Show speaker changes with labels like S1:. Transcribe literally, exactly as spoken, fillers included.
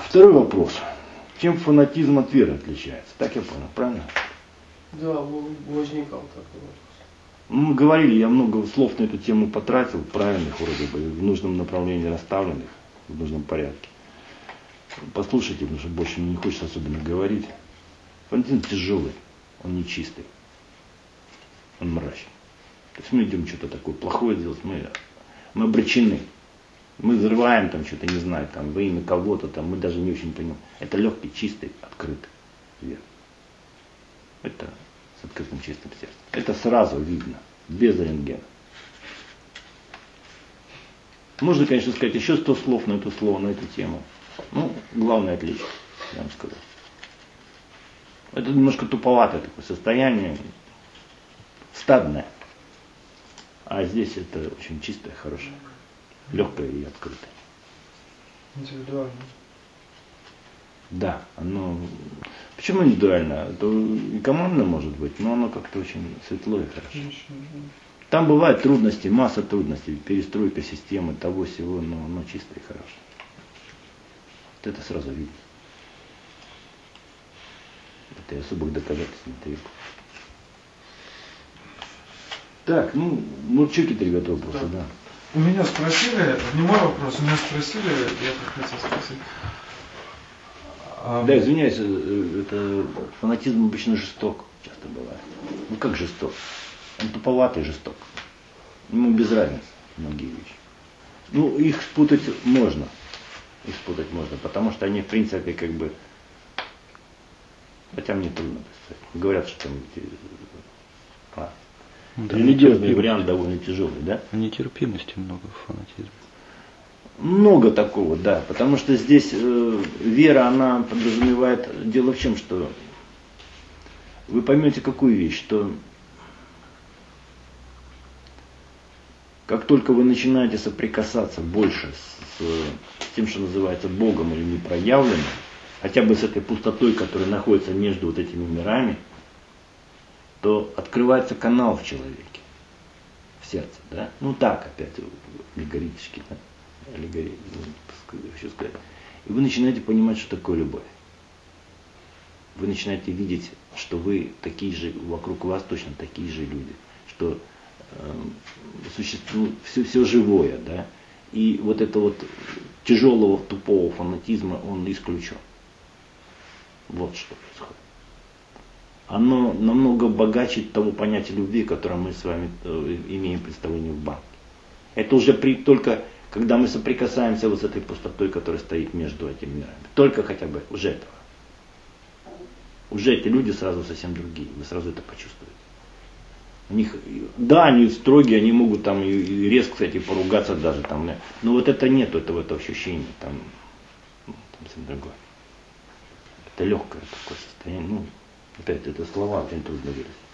S1: Второй вопрос. Чем фанатизм от веры отличается? Так я понял, правильно?
S2: Да, возникал такой вопрос.
S1: Мы говорили, я много слов на эту тему потратил, правильных вроде бы, в нужном направлении расставленных, в нужном порядке. Послушайте, потому что больше мне не хочется особенно говорить. Фанатизм тяжелый, он не чистый, он мрачный. То есть мы идем что-то такое плохое делать, мы, мы обречены. Мы взрываем там что-то, не знаю, там во имя кого-то, там мы даже не очень понимаем. Это легкий, чистый, открытый вера. Это с открытым чистым сердцем. Это сразу видно, без рентгена. Можно, конечно, сказать еще сто слов на это слово, на эту тему. Ну, главное отличие, я вам сказал. Это немножко туповатое такое состояние, стадное. А здесь это очень чистое, хорошее, легкое и открытое.
S2: Индивидуально.
S1: Да, оно... Почему индивидуально? Это и командно может быть, но оно как-то очень светло и хорошо. Там бывают трудности, масса трудностей, перестройка системы, того всего, но оно чистое и хорошее. Вот это сразу видно. Это и особых доказательств не требует. Так, ну, ну что какие-то, ребята, вопросы, да.
S3: да. У меня спросили, не мой вопрос, у меня спросили, я так хотел спросить.
S1: Да, извиняюсь, это фанатизм обычно жесток, часто бывает. Ну как жесток? Он туповатый жесток. Ему без разницы многие вещи. Ну, их спутать можно. Их спутать можно, потому что они, в принципе, как бы... Хотя мне трудно представить. Говорят, что там... А, да, религиозный вариант довольно тяжелый, да?
S4: Нетерпимости много в фанатизме.
S1: Много такого, да, потому что здесь э, вера, она подразумевает, дело в чем, что вы поймете какую вещь, что как только вы начинаете соприкасаться больше с, с тем, что называется Богом или непроявленным, хотя бы с этой пустотой, которая находится между вот этими мирами, то открывается канал в человеке, в сердце, да, ну так опять аллегорически, да. Аллегория, хочу сказать. И вы начинаете понимать, что такое любовь. Вы начинаете видеть, что вы такие же, вокруг вас точно такие же люди, что э, существует все, все живое, да, и вот это вот тяжелого, тупого фанатизма, он исключен. Вот что происходит. Оно намного богаче того понятия любви, которое мы с вами э, имеем представление в банке. Это уже при, только когда мы соприкасаемся вот с этой пустотой, которая стоит между этими мирами. Только хотя бы уже этого. Уже эти люди сразу совсем другие. Вы сразу это почувствуете. У них, да, они строгие, они могут там и резко, кстати, поругаться даже там. Но вот это нет этого, этого ощущения. Там, ну, там совсем другое. Это легкое такое состояние. Ну, опять это слова, очень трудно выразить.